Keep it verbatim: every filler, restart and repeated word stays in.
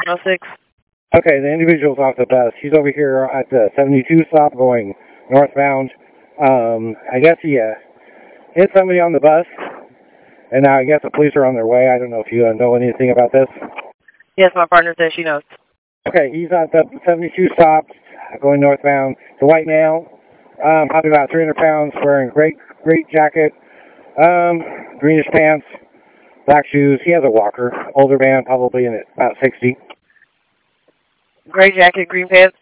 oh six. Okay, the individual's off the bus. He's over here at the seventy-two stop going northbound. Um, I guess he uh, hit somebody on the bus, and now I guess the police are on their way. I don't know if you uh, know anything about this. Yes, my partner says she knows. Okay, he's at the seventy-two stop going northbound. It's a white male, um, probably about three hundred pounds, wearing great, great jacket, um, greenish pants, black shoes. He has a walker. Older man, probably in about sixty. Gray jacket, green pants.